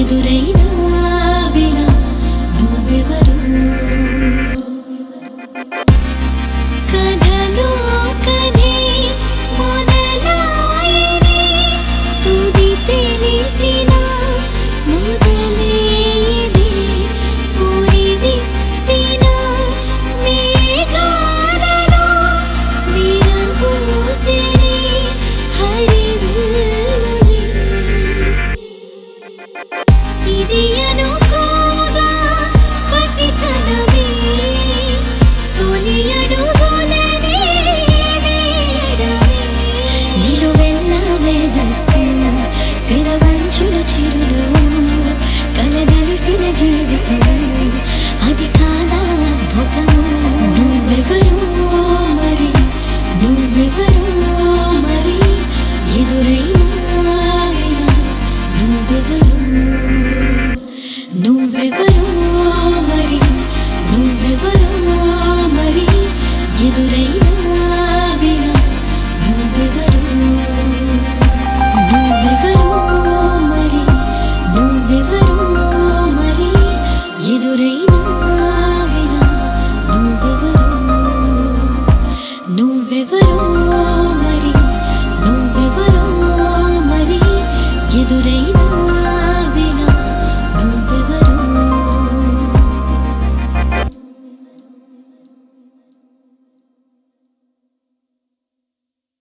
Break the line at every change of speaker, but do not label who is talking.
ఎదురైనా వినా నువ్వెవరు కథలో కథే మొదలాయనే తుది తెలిసిన మొదలే ఇదే పూరి విప్పిన మేఘాలలో విరబూసిని హరివిల్లులే ఇది అనుకోగా పసితనమే తొలి అడుగులనే వేయడమే నిలువెల్ల మేధస్సు తెరవంచుల చిరునవ్వు కలగలిసిన జీవితం అది కాదా అద్భుతము నువ్వెవరు మరి నువ్వెవరు మరి ఎదురైనా వినా నువ్వెవరు నువ్వెవరు మరి నువ్వెవరు మరి ఎదురైనా